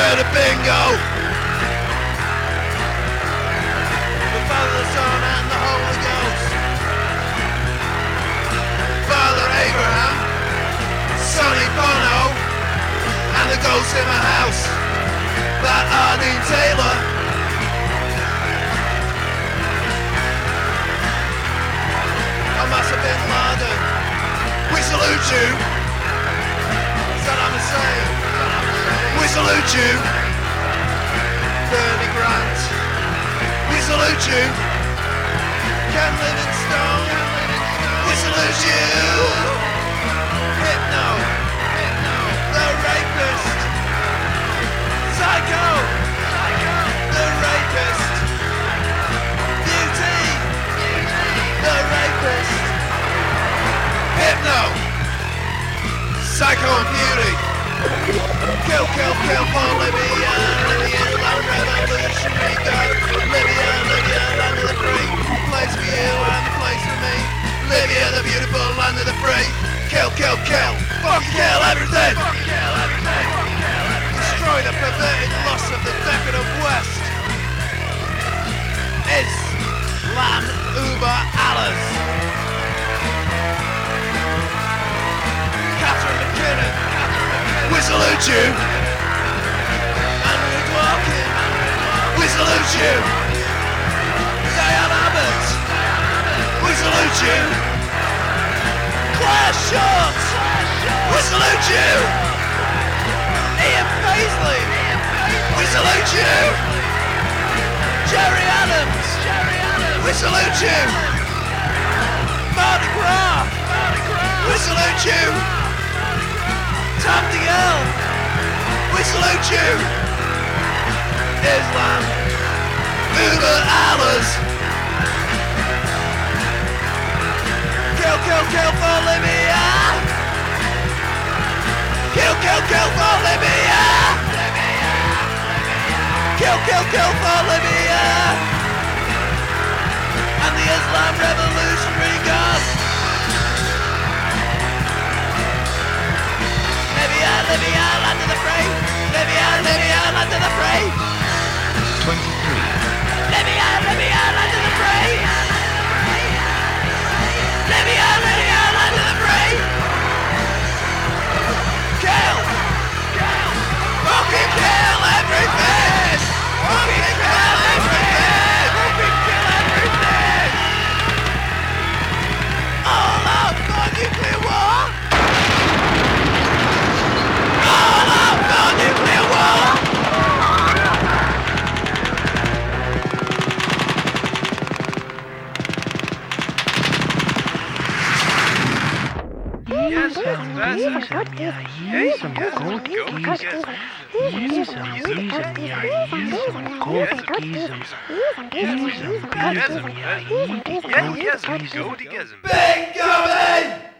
heard of bingo? The Father, the Son, and the Holy Ghost. Father Abraham, Sonny Bono, and the ghost in my house, that Ardeen Taylor. Osama bin Laden, we salute you. Saddam Hussein, we salute you. Bernie Grant, we salute you. Ken Livingstone, we salute you. Hypno, the rapist. Psycho, the rapist. Beauty, the rapist. Hypno, Psycho and Beauty. Kill, kill, kill for Libya. Libya, land revolutionary God. Libya, Libya, land of the free. Place for you and a place for me. Libya, the beautiful land of the free. Kill, kill, kill. Fucking kill everything. Destroy the perverted loss of the decadent West. Islam über alles. Catherine McKinnon, we salute you. Andrew Dworkin, we salute you. Diane Abbott, we salute you. Claire Short, we salute you. Ian Paisley, we salute you. Jerry Adams, we salute you. Mardi Gras, we salute you. Tom DeGale, we salute you. Islam über alles. Kill, kill, kill for Libya. Kill, kill, kill for Libya. Kill, kill, kill for Libya. And the Islam Revolutionary Guard. Libya, Libya, land of the free. Libya, Libya, land of the free. 23. Libya, Libya, land of the free. Libya, Libya, land of the free. Kill, fucking kill everything. Fucking kill everything. Fucking kill everything. All out for nuclear war. All out for nuclear war. Bingo!